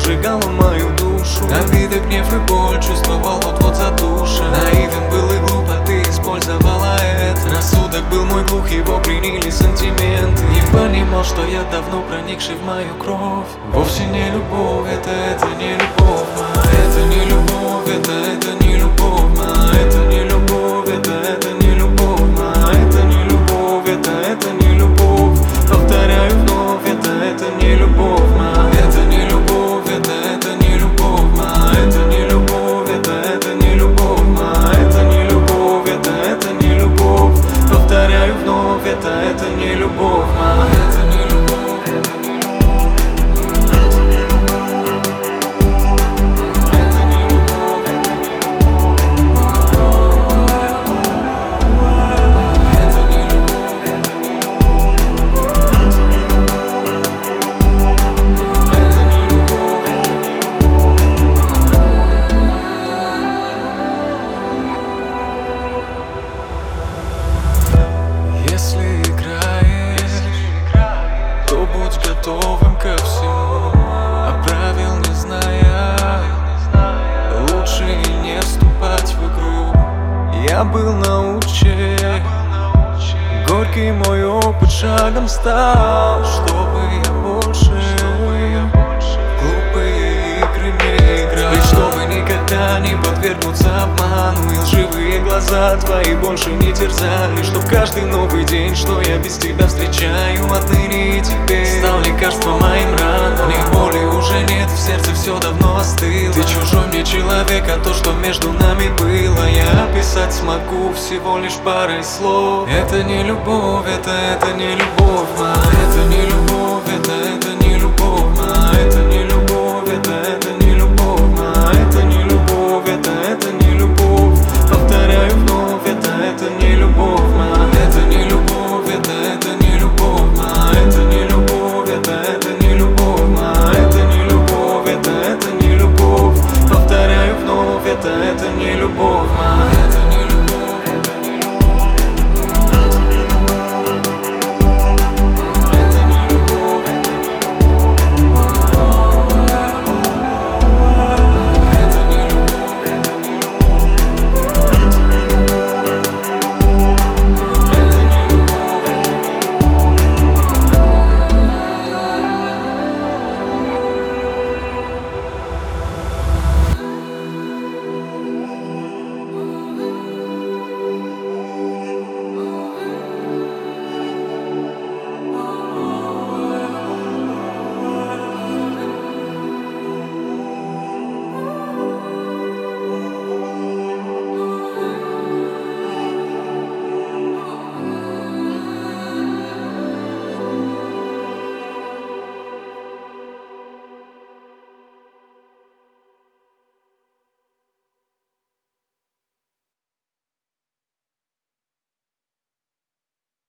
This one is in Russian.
сжигала мою душу. Обида, гнев и боль чувствовал вот-вот задушен. Наивен был и глуп, а ты использовала это. Рассудок был мой глух, его пленили сантименты. Не понимал, что я давно проникший в мою кровь. Вовсе не любовь, это не любовь, это не любовь, это не любовь, это не любовь, это не любовь, это не любовь, это не любовь. Повторяю вновь, это не любовь, это не любовь, это не любовь, это не любовь, это не любовь, это не любовь, это не любовь. Повторяю вновь, это не любовь, это не любовь. Если играешь, то будь готовым ко всему, а правил не зная, лучше не вступать в игру. Я был научен, горький мой опыт шагом стал, чтобы я больше в глупые игры не играл. И чтобы никогда не подвергнуться обману, и лживые глаза твои больше не терзали. Чтоб каждый новый день, что я без тебя встречаю, отныне и теперь стал лекарством моим ранам. Ни боли уже нет, в сердце все давно остыло. Ты чужой мне человек, а то, что между нами было, я описать смогу всего лишь парой слов. Это не любовь, это не любовь, это не любовь, это не любовь, это не любовь, это не любовь, это не любовь, это не любовь. Повторяю вновь, это не любовь, это не любовь, это не любовь, это не любовь, это не любовь, это не любовь, это не любовь. Повторяю вновь, это не любовь, это